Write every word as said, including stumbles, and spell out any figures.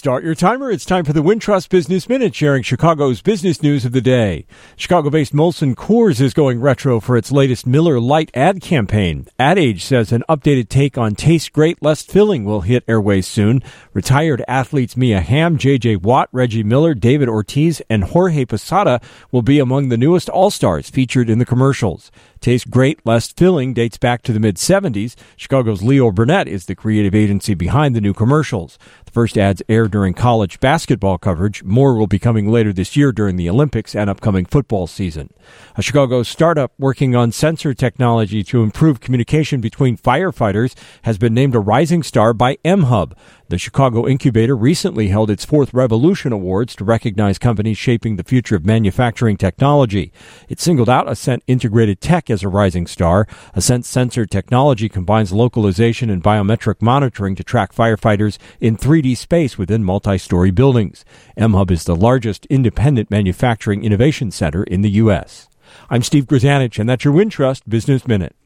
Start your timer. It's time for the Wintrust Business Minute, sharing Chicago's business news of the day. Chicago-based Molson Coors is going retro for its latest Miller Lite ad campaign. Ad Age says an updated take on Taste Great, Less Filling will hit airways soon. Retired athletes Mia Hamm, J J. Watt, Reggie Miller, David Ortiz, and Jorge Posada will be among the newest All-Stars featured in the commercials. Taste Great, Less Filling dates back to the mid-seventies. Chicago's Leo Burnett is the creative agency behind the new commercials. The first ads air during college basketball coverage. More will be coming later this year during the Olympics and upcoming football season. A Chicago startup working on sensor technology to improve communication between firefighters has been named a rising star by M-Hub. The Chicago incubator recently held its fourth Revolution Awards to recognize companies shaping the future of manufacturing technology. It singled out Ascent Integrated Tech as a rising star. Ascent sensor technology combines localization and biometric monitoring to track firefighters in three D space within multi-story buildings. M-Hub is the largest independent manufacturing innovation center in the U S. I'm Steve Grzanich, and that's your Wintrust Business Minute.